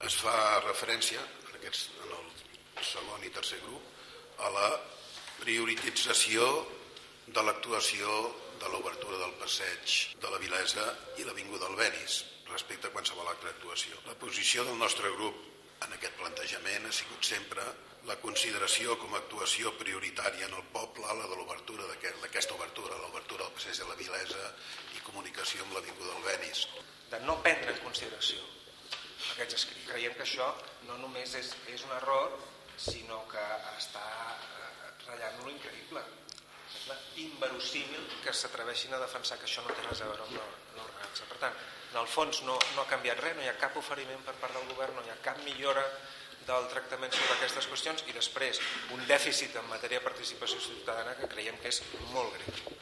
Es fa referència en el segon i tercer grup a la priorització de l'actuació de l'obertura del passeig de la Vilesa i l'Avinguda Albéniz respecte a qualsevol altra actuació. La posició del nostre grup en aquest plantejament ha sigut sempre la consideració com a actuació prioritària en el poble a la de l'obertura d'aquesta obertura, l'obertura del passeig de la Vilesa i comunicació amb l'Avinguda Albéniz. De no prendre en consideració aquests escrits. Creiem que això no només és un error, sinó que està ratllant lo increïble. És inverosímil que s'atreveixin a defensar que això no té res a veure amb l'ordenança. Per tant, en el fons no ha canviat res, no hi ha cap oferiment per part del govern, no hi ha cap millora del tractament sobre aquestes qüestions i després un dèficit en matèria de participació ciutadana que creiem que és molt greu.